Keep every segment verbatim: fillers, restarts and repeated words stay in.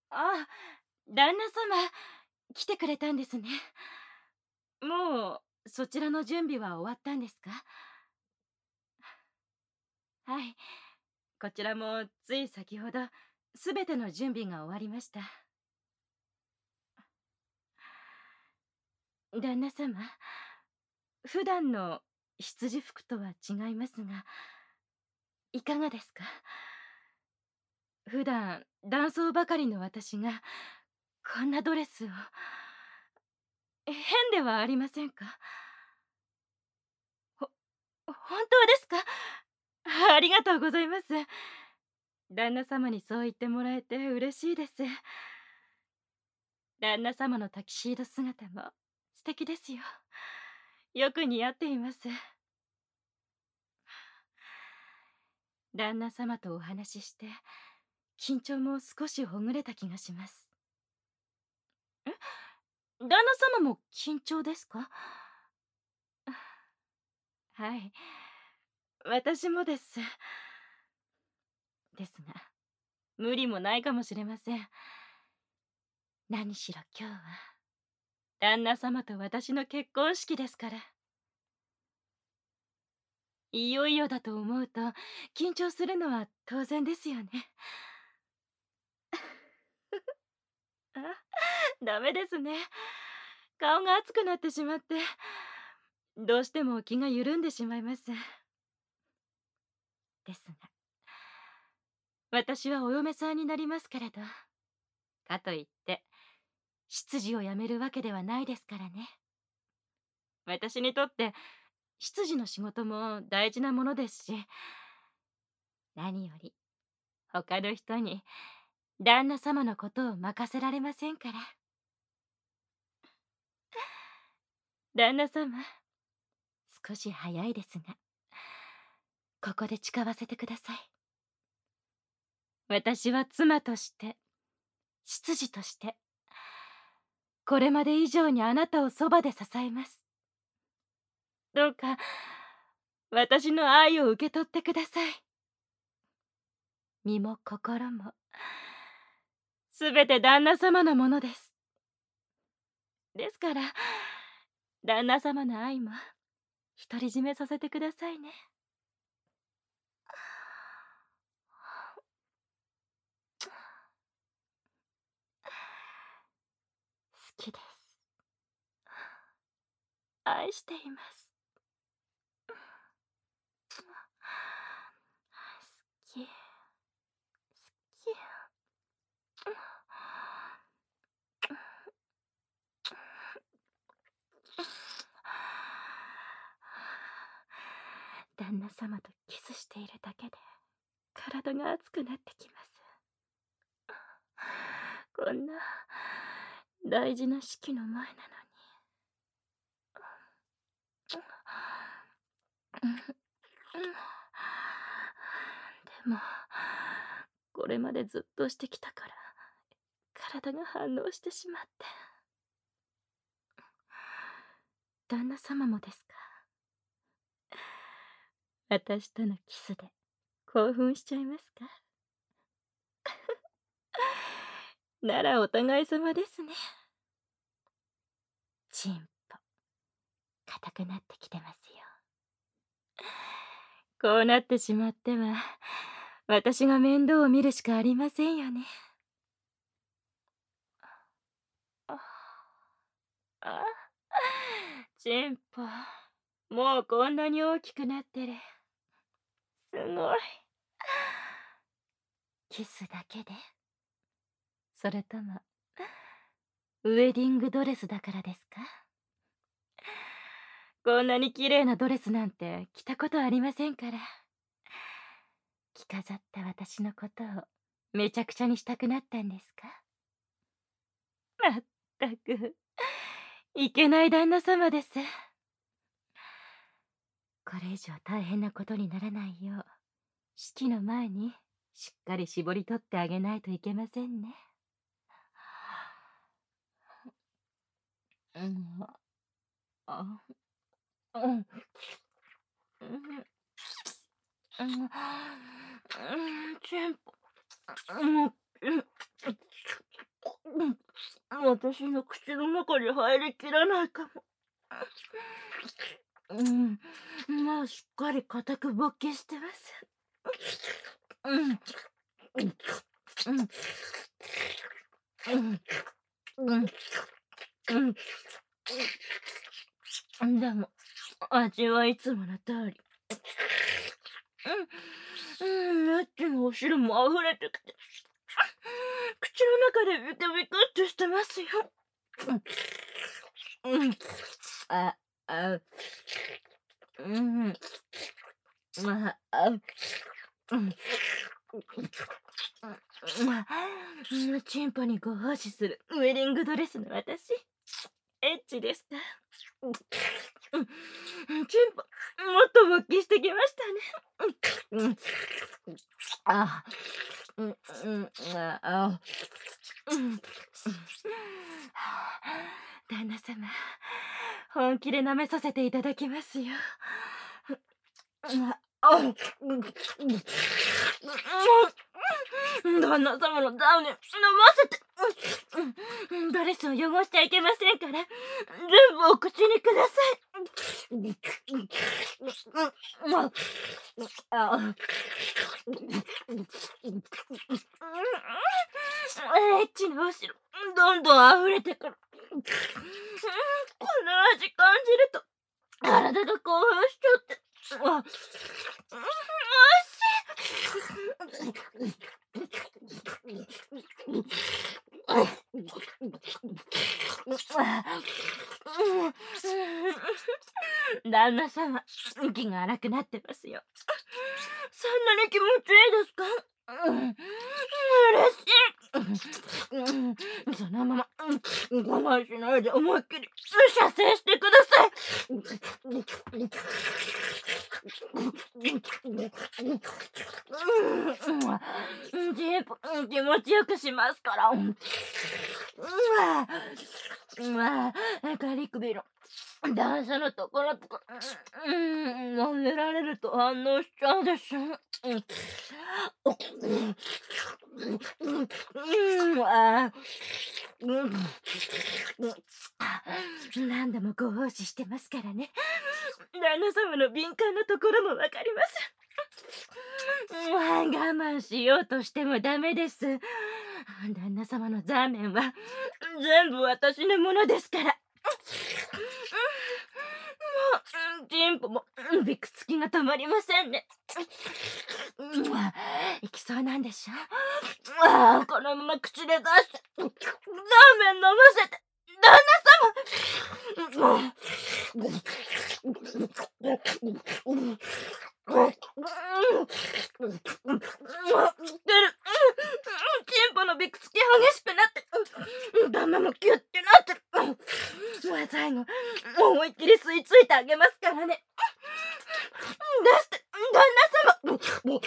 あ、旦那様、来てくれたんですね。もう、そちらの準備は終わったんですか？はい。こちらもつい先ほど、すべての準備が終わりました。旦那様、普段の羊服とは違いますが、いかがですか？普段、男装ばかりの私が、こんなドレスを。変ではありませんか？ほ、本当ですか？ありがとうございます。旦那様にそう言ってもらえて嬉しいです。旦那様のタキシード姿も素敵ですよ。よく似合っています。旦那様とお話しして、緊張も少しほぐれた気がします。え、旦那様も緊張ですか？はい、私もです。ですが、無理もないかもしれません。何しろ今日は、旦那様と私の結婚式ですから。いよいよだと思うと、緊張するのは当然ですよね。あ、ダメですね。顔が熱くなってしまって、どうしても気が緩んでしまいます。ですが、私はお嫁さんになりますけれど、かといって、執事を辞めるわけではないですからね。私にとって、執事の仕事も大事なものですし、何より、他の人に旦那様のことを任せられませんから。旦那様、少し早いですが、ここで誓わせてください。私は妻として、執事として、これまで以上にあなたをそばで支えます。どうか、私の愛を受け取ってください。身も心も、すべて旦那様のものです。ですから、旦那様の愛も独り占めさせてくださいね。好きです。愛しています。好き。好き。旦那様とキスしているだけで体が熱くなってきます。こんな大事な式の前なのに。でも、これまでずっとしてきたから、体が反応してしまって。旦那様もですか？私とのキスで興奮しちゃいますか？ならお互い様ですね。チンポ、硬くなってきてますよ。こうなってしまっては、私が面倒を見るしかありませんよね。ああ、チンポ、もうこんなに大きくなってる。すごい。キスだけで？それとも、ウェディングドレスだからですか？こんなに綺麗なドレスなんて着たことありませんから。着飾った私のことをめちゃくちゃにしたくなったんですか？まったく、いけない旦那様です。これ以上大変なことにならないよう、式の前にしっかり絞り取ってあげないといけませんね。うん、あ、うん、うん、うん、うん、全部、うん、うん、 私の口の中に入りきらないかも。うん、まあ、しっかり固く勃起してます。うん、うん、うん、うん、うん、うん。でも、味はいつもの通り。うん、うん、エッチのお汁も溢れてきて、口の中でビクビクってしてますよ。うん、うん、あ、あ、うん、あ、あ、うん。うん、チンポにご奉仕するウェディングドレスの私、エッチですか？うん、うん、チンポ、もっと勃起してきましたね。うん、あ、うん、うん、あ、あ、うん。旦那様、本気で舐めさせていただきますよ。あ、あ、うん、うん、旦那様のダウンに飲ませて、うん、ドレスを汚しちゃいけませんから、全部お口にください。あ、エッチなお汁、どんどん溢れてくる。この味感じると、体が興奮しちゃって。あ、おいしい。旦那様、息が荒くなってますよ。そんなに気持ちいいですか？うん、嬉しい。うん、そのまま、うん、我慢しないで思いっきり射精してください。うん、ジープ、うん、気持ちよくしますから。うん、うわ、ガリ首の段差のところとか、うん、舐められると反応しちゃうでしょ。うん、うん、あ、うん、何度もご奉仕してますからね。旦那様の敏感なところもわかります。我慢しようとしてもダメです。旦那様のザーメンは全部私のものですから。もう、チンポもびくつきが止まりませんね。いきそうなんでしょ？ああ、このまま口で出して、ラーメン飲ませて、旦那様。チンポのびくつき激しくなって、旦那もキュッてなってる。最後、思いっきり吸い付いてあげますからね。出して、旦那様。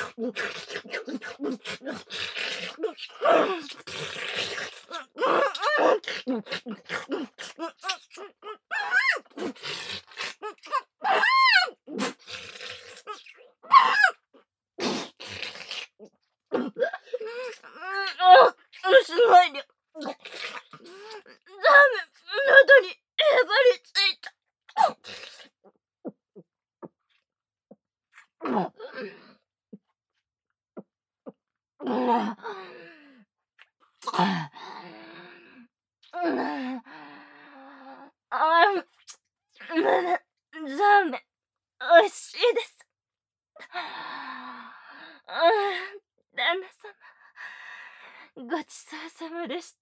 すごい量。ザーメン、喉にへばりついた。ザーメン、おいしいです。旦那様、ごちそうさまでした。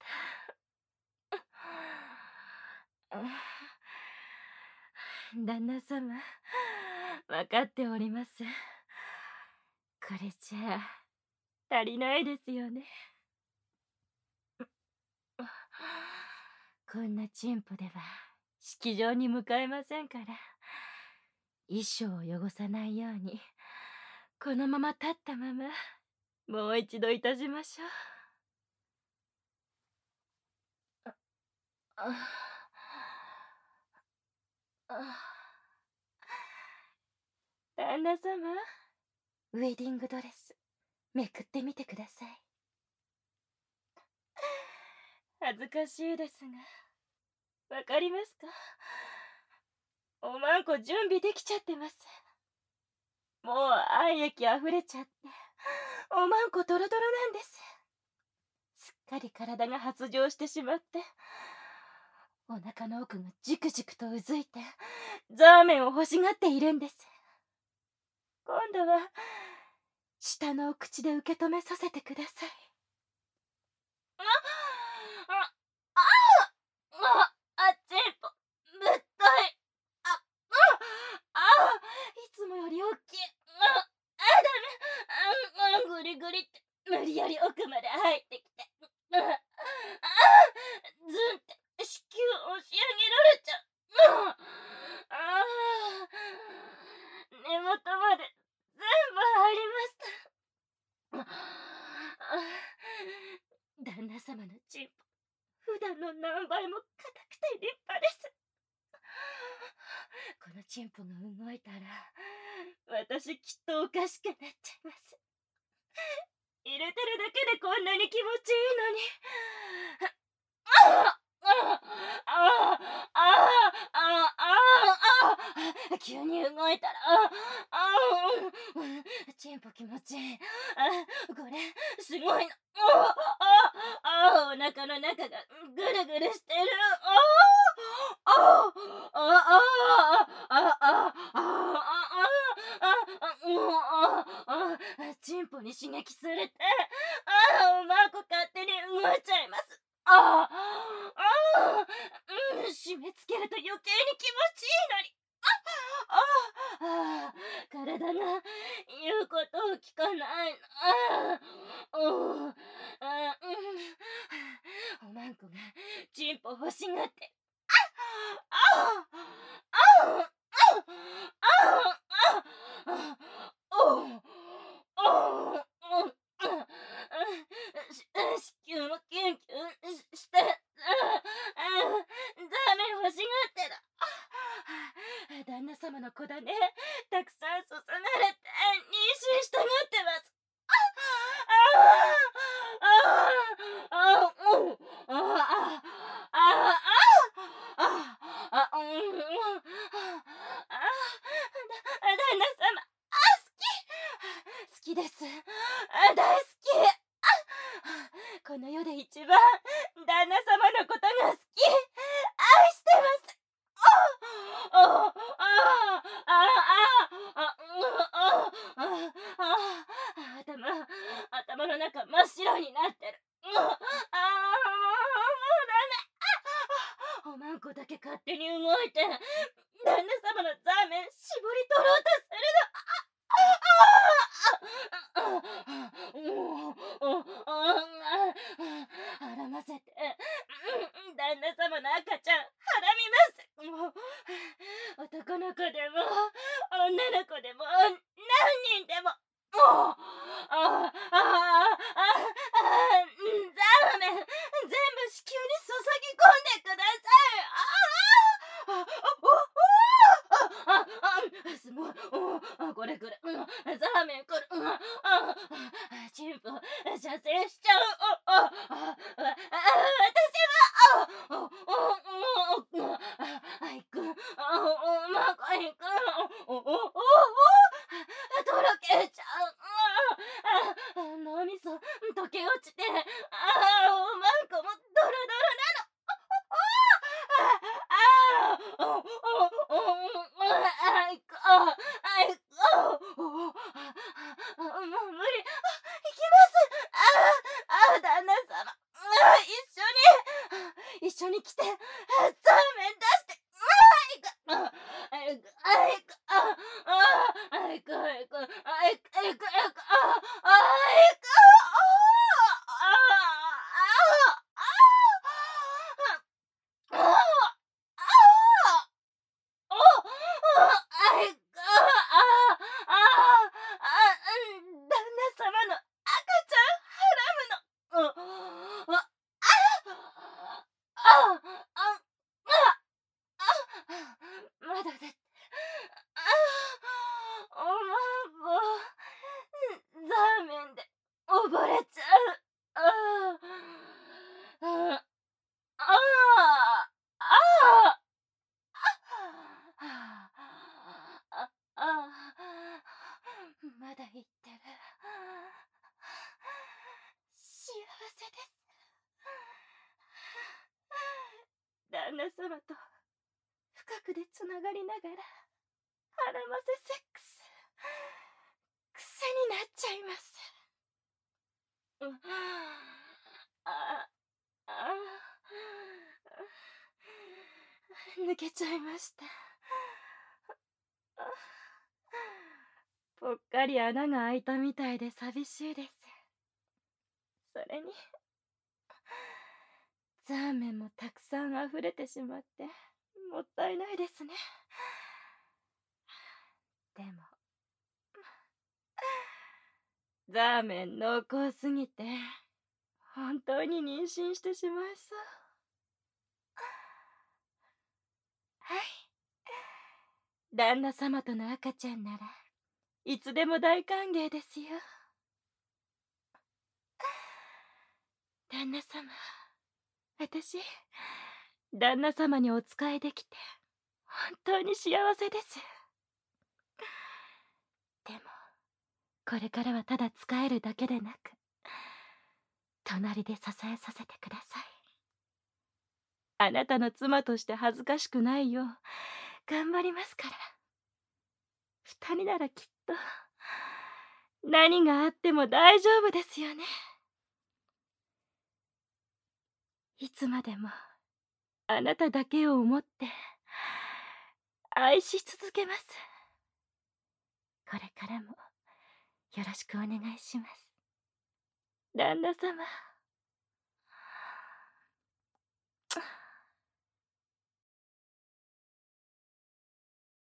旦那様、わかっております。これじゃあ足りないですよね。こんなチンポでは式場に向かえませんから、衣装を汚さないようにこのまま立ったままもう一度いたしましょう。ああ、旦那様、ウェディングドレスめくってみてください。 恥ずかしいですが、わかりますか？おまんこ準備できちゃってます。もう愛液あふれちゃって、おまんこドロドロなんです。すっかり体が発情してしまって、お腹の奥がじくじくとうずいて、ザーメンを欲しがっているんです。今度は、下のお口で受け止めさせてください。あ、あ、ああ、あ、チンポ、ぶっとい。あ、あ、あ、いつもより大きい。あ、あ、ダメ。あ、あ、グリグリって無理やり奥まで入ってきて。あ、あ、ずんって子宮押し上げられちゃう。ああ、根元まで全部入りました。あ、旦那様のチンポ、普段の何倍も硬くて立派です。このチンポが動いたら、私きっとおかしくなっちゃいます。入れてるだけでこんなに気持ちいいのに。あああああああああ、急に動いたら、ああ、チンポ気持ちいい。あ、これすごいの。ああ、お腹の中がぐるぐるしてる。ああ、ああ、ああ、ああ、ああ、チンポに刺激されて、ああ、おまんこ勝手に動いちゃいます。ああ、ああ、うん、締め付けると余計に気持ちいいのに。ああ、体が言うことを聞かないな。うん、あ、うん、おまんこがチンポ欲しがって。ああ、ああ、ああ、ああ、おう、おう、子宮もキュンキュンして、ザーメン欲しがってる。旦那様の子だね。たくさんそそがれて妊娠したがってます。ああ、ああ、ああ、うん、ああ、ああ、ああ、あ、うん、ああ、旦那様、あ、好き、好きです。あ、大好き。この世で一番旦那様のことが好き。愛してます。ああ、ああ、ああ、あ、うん、ああ、あ、頭、頭の中真っ白になってる。ああ、もうダメ。おまんこだけ勝手に動いて、旦那様のザーメン絞り取ろうとするの。はらませて、旦那様の赤ちゃんはらみます。もう男の子でも女の子でも何人でも、もう、ああ、ああ、あ、ザーメン全部子宮に注ぎ込んでください。ああ、あ、あ、あ、すごい。これこれ、ザーメンこれ、チンポ射精しちゃう。あ、あ、私は、あ、あいくん、おまこいくん、お、お、お、とろけちゃう。脳みそ溶け落ちて、あ、おまんこもドロドロなの。ああ、お、お、お、あいこ、あいこ、もう無理。行きます。ああ、旦那様、一緒に、一緒に来て、ザーメン出して。あいこ、あいこ、あいこ、あいこ、あいこ、あいこ、あいこ、あいこ、あいこ、 旦那様と深くでつながりながら腹ませセックス癖になっちゃいます。うん、ああ抜けちゃいました。ぽっかり穴が開いたみたいで寂しいです。それにザーメンもたくさん溢れてしまってもったいないですね。でもザーメン濃厚すぎて本当に妊娠してしまいそう。はい、旦那様との赤ちゃんならいつでも大歓迎ですよ。旦那様、私旦那様にお仕えできて本当に幸せです。でもこれからはただ仕えるだけでなく隣で支えさせてください。あなたの妻として恥ずかしくないよう頑張りますから。二人ならきっと何があっても大丈夫ですよね。いつまでもあなただけを思って愛し続けます。これからもよろしくお願いします。旦那様。